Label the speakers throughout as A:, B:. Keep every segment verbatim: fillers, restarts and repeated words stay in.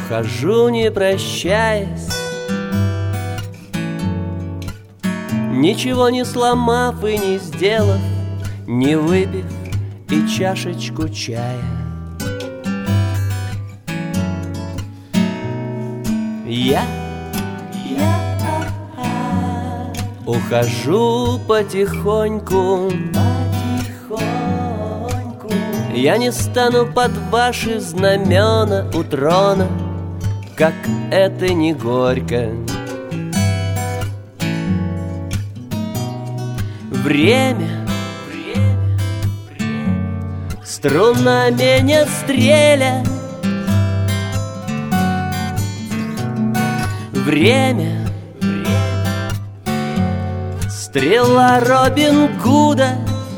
A: Ухожу, не прощаясь, ничего не сломав и не сделав, не выпив и чашечку чая. Я, я ухожу потихоньку, потихоньку. Я не стану под ваши знамена у трона, как это не горько. Время, время, время струнами не стреля. Время, время, стрела Робин Гуда.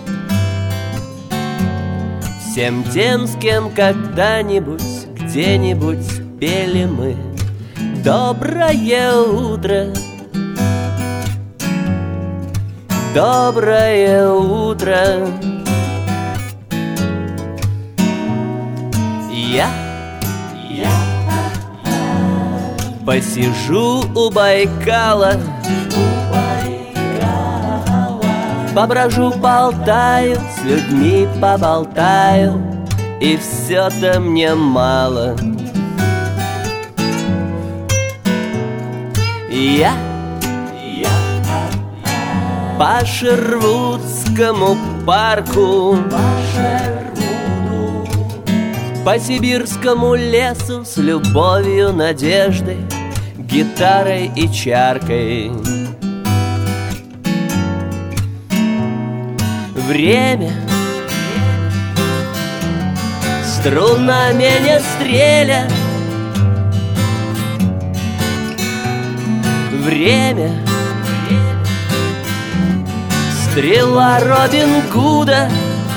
A: Всем тем, с кем когда-нибудь, где-нибудь пели мы доброе утро. Доброе утро. Я, я посижу у Байкала, у Байкала. Поброжу, болтаю, с людьми поболтаю, и все-то мне мало. Я, я по Шервудскому парку, по Шервуду, по сибирскому лесу с любовью, надеждой, гитарой и чаркой. Время струнами не стреля. Время стрела Робин Гуда.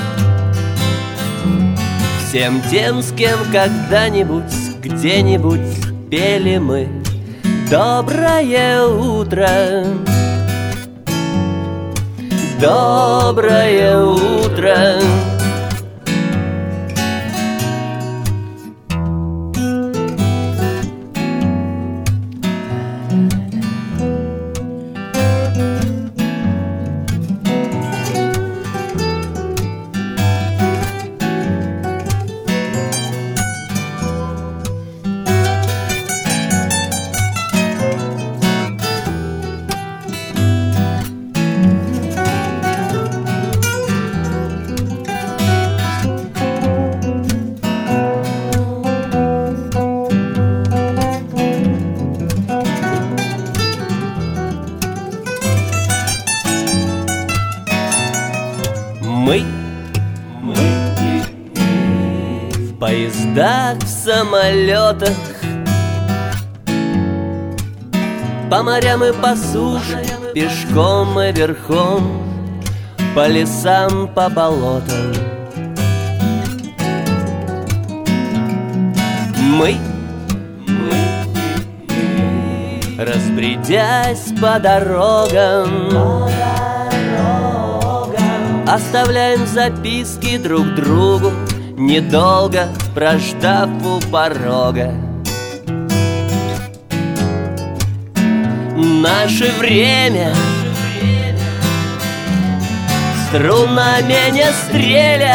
A: Всем тем, с кем когда-нибудь, где-нибудь пели мы доброе утро. Доброе утро. Мы, мы в поездах, в самолетах, по морям и по суше, пешком и верхом, по лесам, по болотам. Мы, мы разбредясь по дорогам, оставляем записки друг другу, недолго прождав у порога. Наше время струнами не стреля.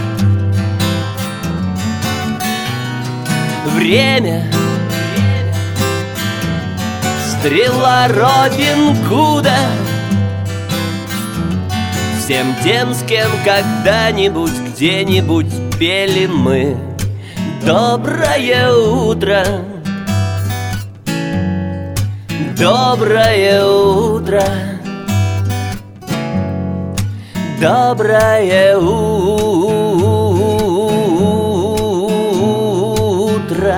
A: Время стрела Робин Гуда. Всем тем, с кем когда-нибудь, где-нибудь пели мы доброе утро. Доброе утро. Доброе утро.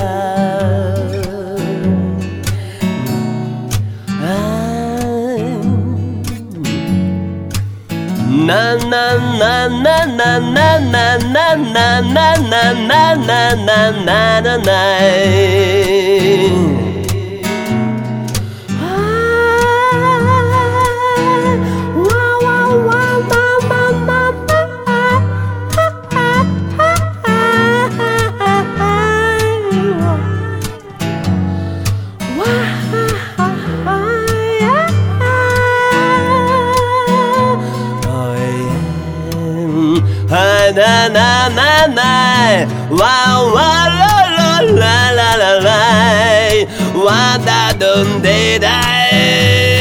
A: На на на на на на на на на на на на на на на на. ななななわわららららららわだどんでだい